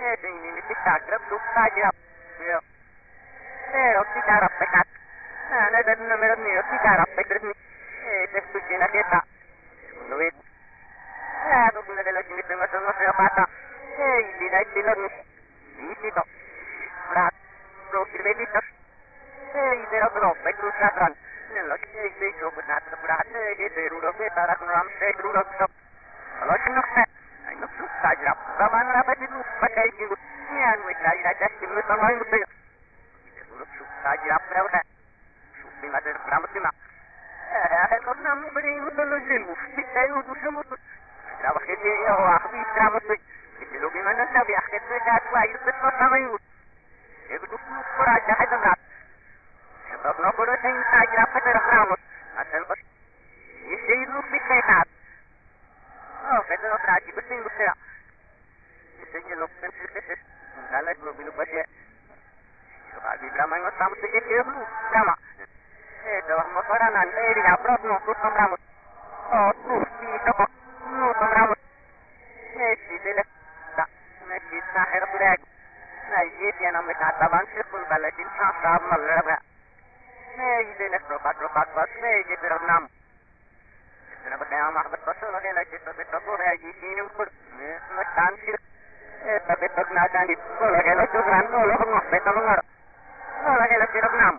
ini kita grab duk saja. Ya. Kita rapat kat. Nah, dan nomor ni kita rapat terus ni. Testu jina kita. Duit. Tu bila dah lagi tengah tengah saya patah. Tidak ni. Ini tu. Berat. Bro, kita ni tu. Ini dah bro, betul sahaja. Lagi ini tu benar berat. Ini rudah kita nak ram set rudah tu. Kalau nak set. Ayuh susah je. Zaman apa itu pakai itu. Ni anu lagi dah jadi mesti main betul. Itu susah je apa dah. Sudah ada berapa tu nak? Kalau nak beri itu lezat. Kita itu semua. Kalau kita awak bisa betul. Kita logi mana tapi akhir tu dah tua itu betul sama itu. Itu tu peraja itu nak. Sebab nak berusaha saja apa terang. Asal pas. Ini itu kita nak. Kata orang raji betul betul. Misalnya lokal sih, kalau belum baca, kalau drama yang sama tu jadi apa? Drama. Dah motoran nanti di upload tu drama. Tu itu drama. Sih dah. Kita harus berak. Nah, ini yang nama kata bangsa pun balasin sahab malah. Ini dah robat bas. Ini drama. Kenapa kaya mahbat pasal lagi lagi betul lagi ini pun macam sih betul nak jadi lagi lagi kan kalau betul dengar lagi lagi renam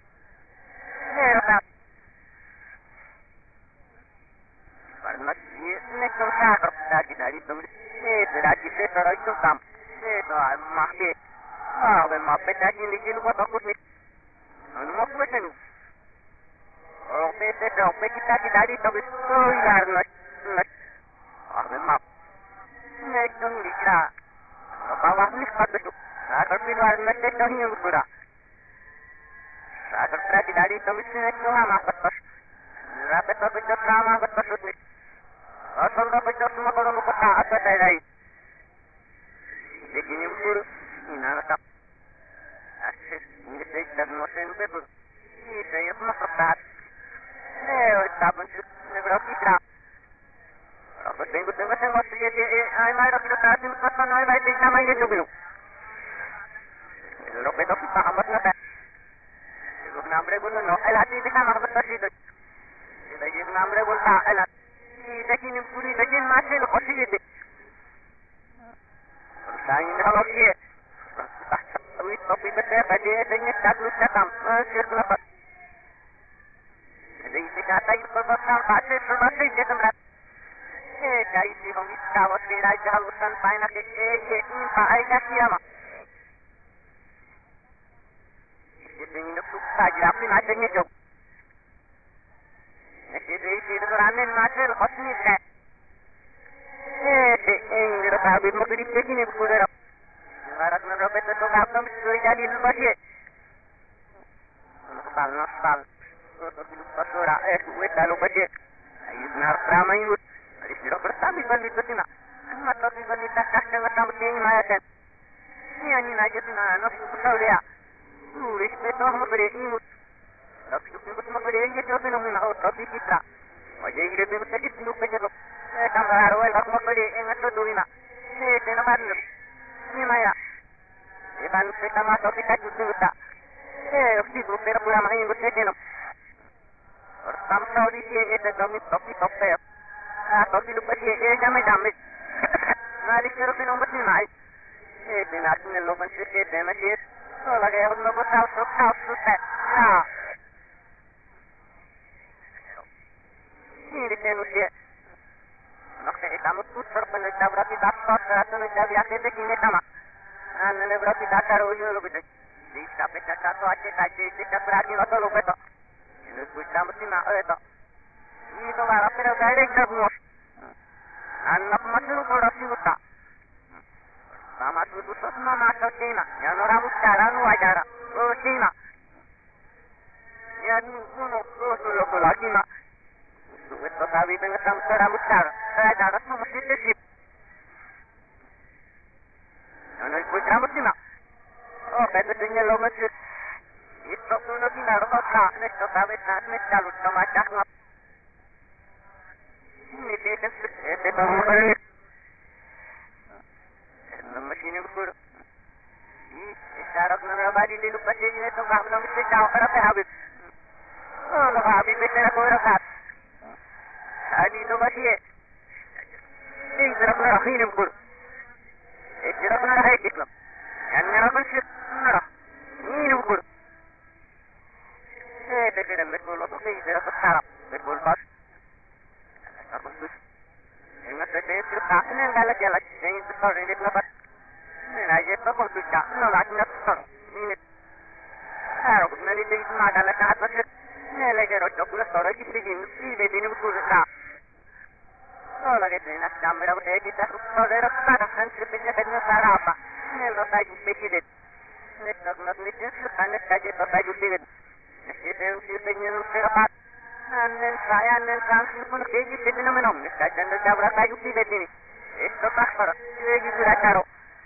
karena ini susah lagi dari tu lagi sesuatu itu kam mahbe mahbe lagi lagi lupa takut ni anu apa macam kita dari tapi solar memang macam ni lah bawah ni pada tu tapi luar macam tu yang sudah saya dari tapi itu lama betul berapa betul lama betul ni asal betul semua kalau lupa apa dari jadi ni pun ini nak asyik ini saya nak betul ini saya masak Estaban berarti tak. Apa tengok masih jadi ai mai rak kita tahu pasal noi baik nama ini tu belum. Lo betul kita amat nak. Lo namre pun no elati kita nak betul itu. Jadi namre pun tak elat. Kita kini puri lagi masih lo kasih itu. Saya ini kalau dia. Tapi betul tadi dengan satu cakap. Siapa jadi kata itu berbasar bahasa je tempat. Dari si homis kawat diraja halusan paina ke ini pakai siapa? Jadi ini susah je apa macamnya jauh. Jadi itu ramen macam hosni je. Ini tapi mau beri begini bukan. Barat merobet itu kapten sudah jadi lepas ye. Nasal. Pasora duit lalu bajet. Ayuh drama itu. Istilah bertabi balik ke sini. Mata tu balik tak dengan tamu tinggi macam. Ini aja tu nak betul dia. Tulis betul mau beri ini. Tapi tu mau beri ini tu nak nak tapi kita. Wajah ini lebih sedikit dulu kerja tu. Kamera awal aku mau beri ini tu dulu nak. Ini nama dia. Ini Maya. Iban kita masuk kita dulu tak. Itu pera pura main betul je. Sampai di sini ada kami topi. Topi lupa dia jamai. Nari kira pun nombor ni naik. Dinar ni loban sih dena sih. So lagi orang nombor tahu. Nah. Ini dia nusia. Nak kamu tu terpenuh berarti dapat atau jadi akhirnya kini sama. Ane berarti datar ujung lebih. Di sampai satu aja kita berarti atau lupa tu. Ini kita mesti nak itu. Ini tu baru perlu direct semua. Anak masuk produksi kita. Sama tu semua masuk Cina. Yang orang sekarang wajar. Oh Cina. Yang nu lagi nak. Itu tapi dengan sampai rambut sekarang. Saya darah semua mesti sip. Yang itu rambut Cina. Oh betul lo mesti. Itu pun lagi nak tak. Nesto tapi tak kalau macam ini dia tu baru. Nama sini pun no mi ciao per Habib. No Habib era come kat. Ali to bashi. Ei zarafna rahin kur. Ei zarafna rahin kitla. Yani rakun shit nara. Niin kur. Ei te betul lo to ei zarafna sarap. Betul bas. Aku sus. Ingat saya ceritakan yang galak galak. Ini tu sorry ini lepas. Ini aja tu pun sudah. No lagi nak sorry. Ini. Aku nanti jadi makan lagi apa sih? Ini lagi rojok pula sorry kita ini. Ini ini betul dah. Oh lagi tu nak camera boleh kita sorry rasa kan sebenarnya kena sarap apa? Ini lo saya jadi deh. Ini nak ni kan saja tu saya jadi. Ini sebenarnya serap. Annen transition keji sedina menom sta janda jabra ta yuti bedini esto takara keji sura karo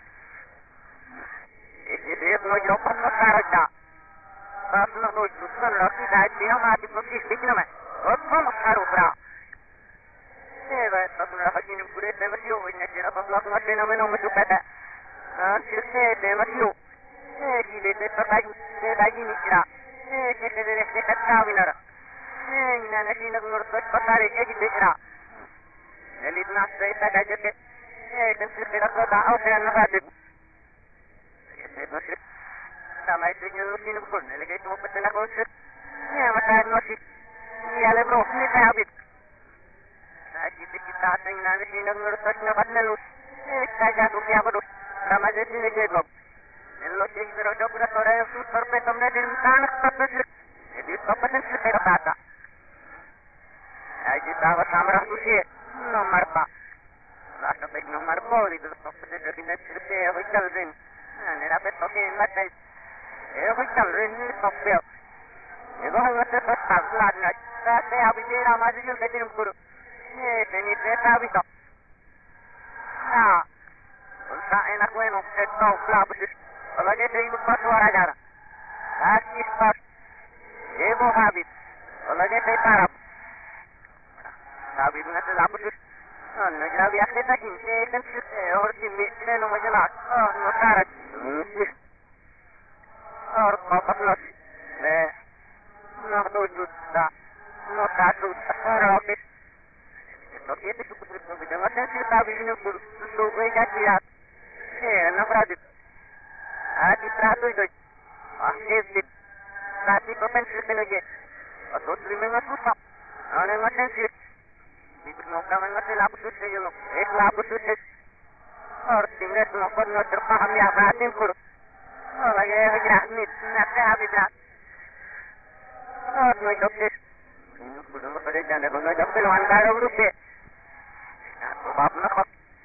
e no jopan no sarata asno no jusan lati da dia ma di proki sedina me otto no karo bra va tatuna hajin pure devasio vinne jera paslak no sedina menom me supata sirse devasio gi le te pagi te dagi nikra che te deve che kattavinara إن نحن نرتج بطاري أجد إجراء اللي تناسب إذا جت تنسي في رقبة أو في النفاذ نشر sama itu nyurusin pun lagi cuma betul aku usir ya mata nasi ya lebro ni saya habis kita tengah nanti ngurus nafas nelus saya jatuh siapa tu sama jadi ni jadi nelus yang berada pada sore yang super petamnya di tanah tapi jadi apa pun saya kata aji tahu sama rasulnya nomor 4 rasa baik nomor 4 itu sampai dari nanti saya hotel rin ini dapat token mata hotel rin sampai itu hanya sesuatu lain saya habis ini ramai juga ketin guru ini saya habis nah untuk enak bueno itu pelabur kalau dia itu pas suara jarang kasih pas ibu habis kalau dia tarap habis itu nanti lapor نجرا بياخد تاكين كان اور تيمي لانه مجلات نصارت اور قطلت لا ناخذ جدا نقاطو رابط تو كيف تشوف الفيديو ما تنسى تابعين السوق يجاتيات نفراد هذه تراتو يدو اخذ تاتي كوبن سيكنوجي اتو تريمنا سوسا انا ما تنسى नौका में से लाभ सुटे जो एक लाभ सुटे और सिंगल नौकर न तरफा हम या बातें करो और लगे हजरानी नते हाबिदा और मैं डॉक्टर बुढ़ो पड़े जाने को मैं डॉक्टर वांडारो ग्रुप पे तो बाप ना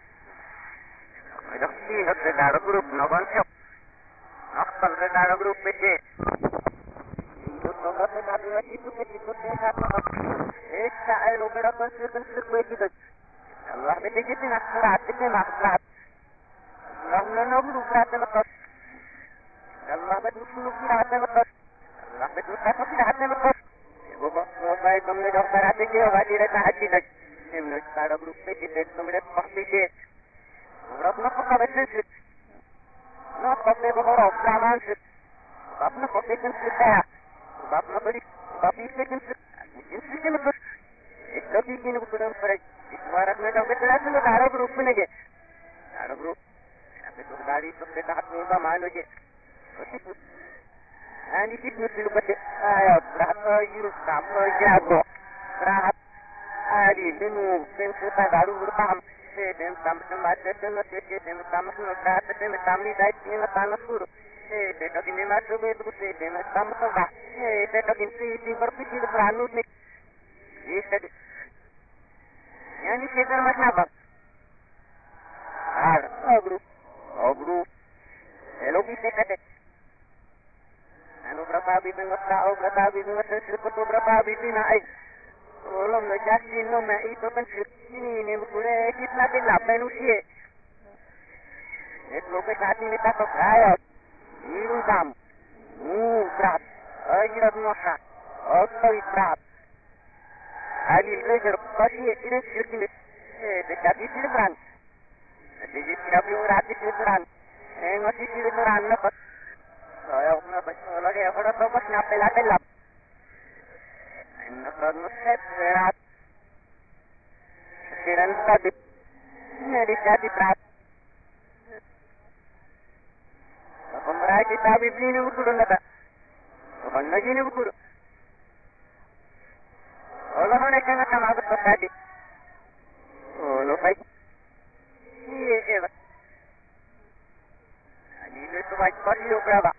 मैं डॉक्टर डारो ग्रुप न बन से डॉक्टर डारो ग्रुप पे से तो बात बात में किसी के देखा एक साल लोगों को सिर्फ कोई की तो अल्लाह ने कितनी नखरात कितने नखरात अल्लाह ने रुकात में तो अल्लाह ने रुकात में तो अल्लाह ने रुकात में तो वो भाई तुमने जो कराते के वाली रहता है कि हमने सारा ग्रुप पे कि तुमने पक्की के और अपना पक्का बच्चे से ना पक्के को और सामान से अपना पक्के से है अपना बड़ी बापी से इसके मतलब एक कभी की नहीं बुरा पड़े इस बार अपने डॉक्टर चला तो दारू ग्रुप में लगे दारू ग्रुप अबे तो गाड़ी तो के हाथ में बा मान लो ani कितने दिन बचे आया रात यूरो काम जागो रात ali dinu pensu ta daru urpam se den samsam batte no se den samsam ta te me tamni dai tin ta na sur te to kini ma sube du se den samsam ba te to kini ti berpikir beranu ni ये यानी क्षेत्र मत ना अग्रू हेलो भी से कहते अनुप्रभावी में मत आओ प्रभावी में मत सिर्फ तो प्रभावी भी ना आई ओलो में जाती नो मैं इतो पण सिर्फनी ने पूरे कितना दिन लापेनु छे एक लोग साथी ने तो आया ईरू दाम प्रात अगिरत नोसा और प्रात Ali leger pagi ini sirkini dekati sirkan jadi tidak perlu rati sirkan masih sirkan lepas Lo que fuera todo pues una pela. Nosotros no sé, eran tadi, di prat. Pembrai kita bibli ni buku nada. Benda gini buku. Allah mana kena sama aku tadi. Oh, lo baik. Iya. Ini tu baik pagi berapa?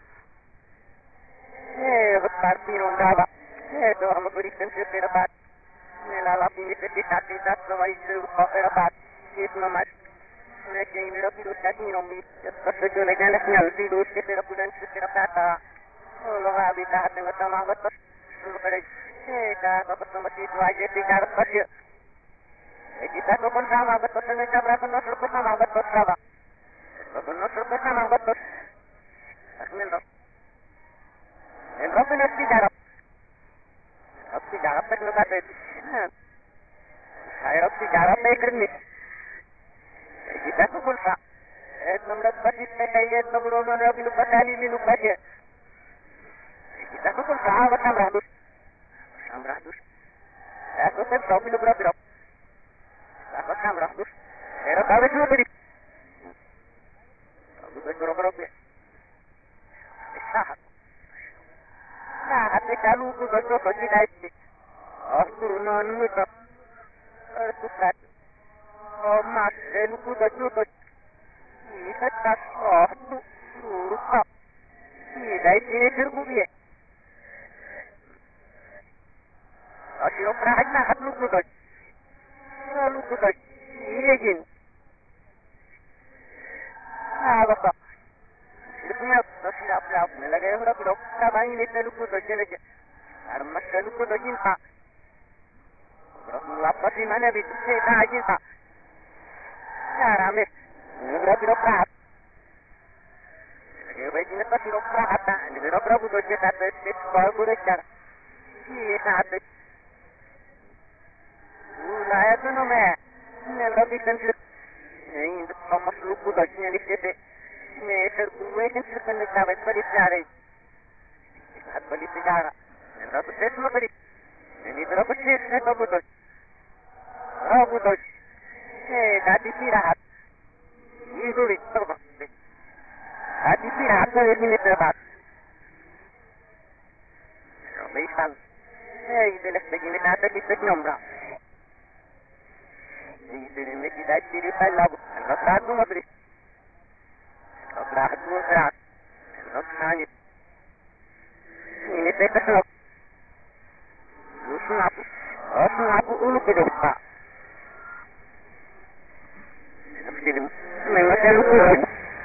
Berarti berapa? Tu hamba berikan seperapat. Nilalapi ni setiap sama itu seperapat. Itu nama. Mereka ini lebih luas ni nombi. Sesuatu lagi nak nyalpi luas seperapat. Allah habis dah dengan sama aku tu. Dah apa sama itu aja tidak kerja. Kita tu pun sama betul dengan berapa nasr pun sama betul sama. Betul nasr pun sama betul. Asmillah. Enggak pernah tidak. Apa tidak pernah kata. Saya tidak pernah ni. Kita tu pun sama. Nomor pasti saya nomor mana lupa tadi lupa je. Kita tu pun sama betul. Amratus. Aku saya tahu berapa. Aku sama ratus. Era kau itu beri. Aku berapa. Sah. Nah, hati kalau aku berapa kita ini. Aku non itu. Sukat. Oh mas, aku berapa. Ini tak. Oh, lupa. Ini dari sini terbuka. Aku pernah nak lupa. Lalu kita ingin apa? Sebenarnya siap lagi orang bilang kita ini lalu kita jadi armas lalu kita cinta. Orang lapar di mana itu kita cinta. Ramai, orang bilang perat. Lagi ini pasti orang perat. Jadi orang butuh kita sesuatu berencana. Kita ada. Saya tu nama, lebih tentu. Ini sama suku dagingnya di sini. Ini terkuat yang sebenarnya dapat berbicara. Dapat berbicara. Dapat sesuatu beri. Ini dapat sesuatu betul. Betul. Tadi tidak. Itu itu. Tadi tidak ada yang ini terdapat. Baiklah. Ini begini ada kita nombor. Ini kita ciri pandang, rasa tu mesti, rasa tu berat, rasa ni. Ini teknolog, usul aku ulu kedua. Memang saya lupa.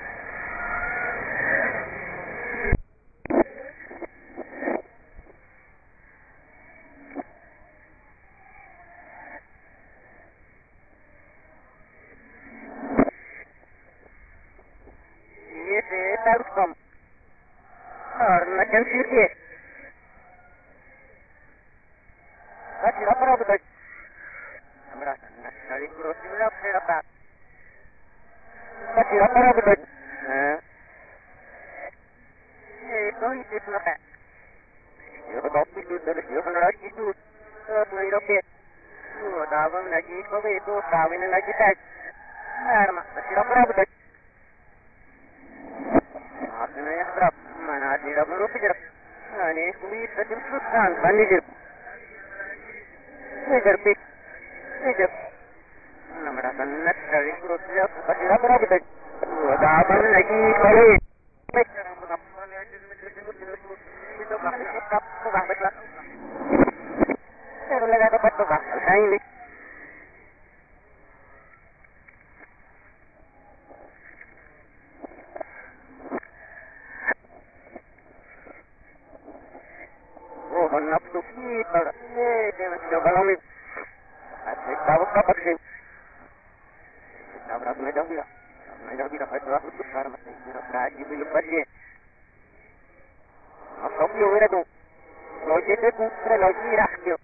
Teruskan. Orang macam sihir. Kasih apa betul? Amra, nasi kurus ini apa? Kasih apa betul? Itu apa? Itu kopi itu dari siapa lagi itu? Mulai roket. Dalam lagi kopi itu kawin lagi tak. Kasih apa betul? Sebenarnya berapa? Mana tidak berupa jerap. Ini kulit tajam sultan, bandi jerap. Ini jerpik. Ini jerap. Nama rasa net dari kurus jerap. Tidak berapa tak? Dapat lagi kali. Itu kasih sikap tukang betlah. Saya lagi dapat tukang. Saya ini. Nafsu kita, jangan coba lagi. Asyik tahu apa sih? Kita berapa medan dia? Medan kita pada waktu itu sekarang masih berapa belum lagi. Apa yang ada tu? Logik itu logik rakyat.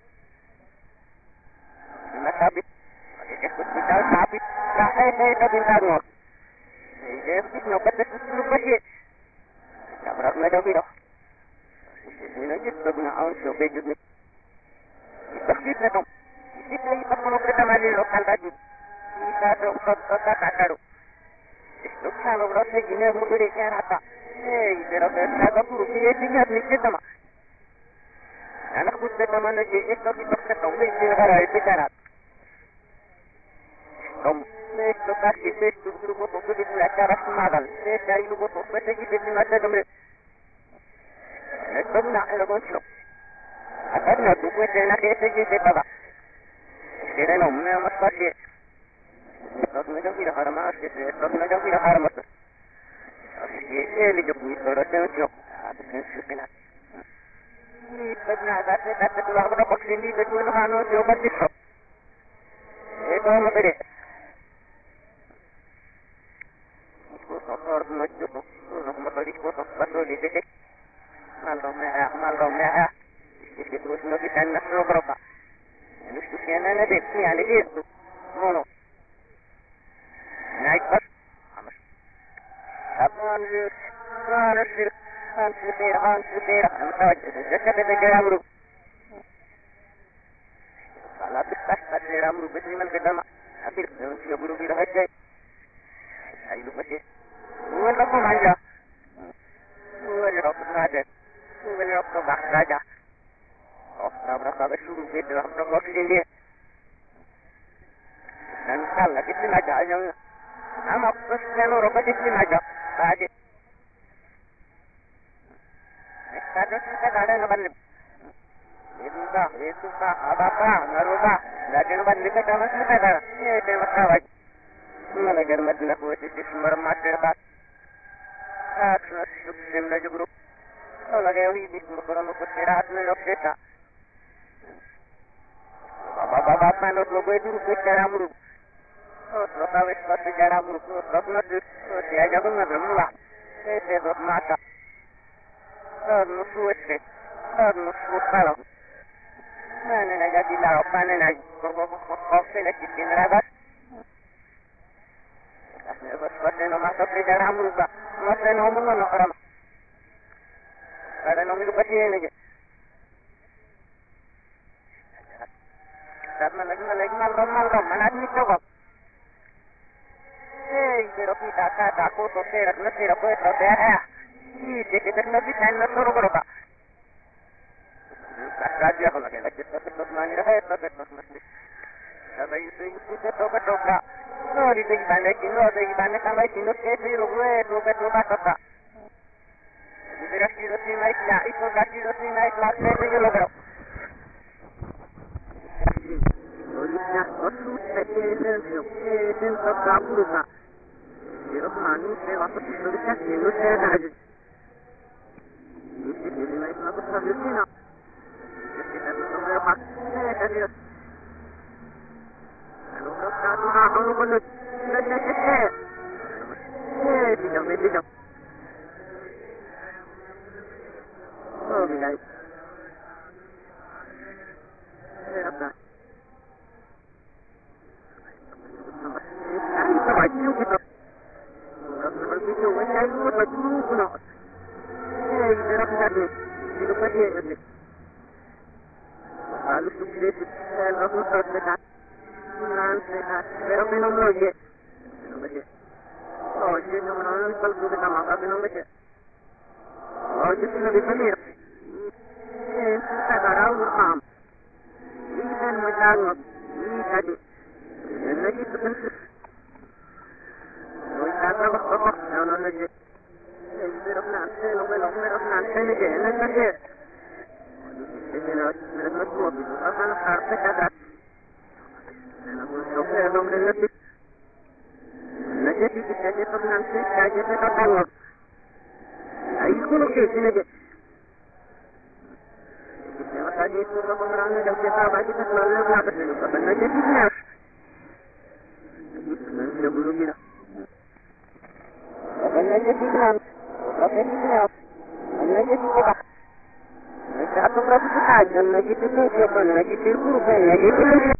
Nak habis, kita habis. Saya tak bintang. Jadi kita nak betul betul lagi. Berat mereka bilang. Ini aja sebelum awal coba juga. Tapi kita kita perlu pertama di lokal tadi. Kita kota kataru. Itu kalau berarti gini aku berikan apa? Itu kita perlu dia tinggal di kita mah. Anak kita teman lagi itu kita ketemu di negara itu cara. Itu kasih itu grup itu di acara semagal. Saya itu grup itu di mana kemarin. Itu nak lakukan sih. Akhirnya tu pun saya nak kerja je bapa. Sekarang umumnya masih sih. Kalau macam kita harus masih sih. Kalau macam kita harus masih. Ini juga bisa orang sih. Ada sesuatu. Ini sebenarnya ada tu orang berapa kali itu tu nak anu coba sih. Itu apa tadi? Itu orang macam tu. Orang macam itu betul itu. Maldomnya. Terus lagi tanah berapa? Terus tujuannya ada ni ada itu. Mono. Naik pas. Apa ni? Hansir. Jadi kita guru. Kalau kita ada guru betul kita mak. Akhir si guru kita aja. Ayo macam. Bukan apa manja. Bukan apa ada. Bukan apa bahasa. Berapa besar itu dalam proses ini. Dan kalau kita nak yang nama personal orang kita nak ada. Kadang kita ada nampak. Itu apa? Naruba. Lagi nampak kita sama kita ada. Ini masalah. Mana germat nak buat itu semua macam. Terus sukses lagi grup. Kalau lagi ini semua orang bergerak dengan kita. Bapak manut logo itu secara muruk. Terus awet secara muruk. Terus nanti dia jago ngademlah. Terus mata. Terus suwet. Terus kalau. Mana nak jadi lau, mana nak kopi nak cincin rabat. Terus nama secara muruk. Masa nama mana orang. Ada nama itu pasti ni. Karena lagi malam mana ni coba. Pero kita kata aku tu serak nanti aku itu dah. Ini kita nanti tanah suruh berapa. Kaji aku lagi terus mana terus mesti. Tapi itu kita coba. No di balik sampai sini kita lugu kata. Jadi kita naik lah, itu kita naik lah kita lugu. Olha, é que tá puruka. Pero manu se va a pasar de aquí, no se da. Isso ele vai para a vecina. Esse tá sobre a parte, tá vendo? Não tá não quando Tidak. Oh, mira. Apa? Lagi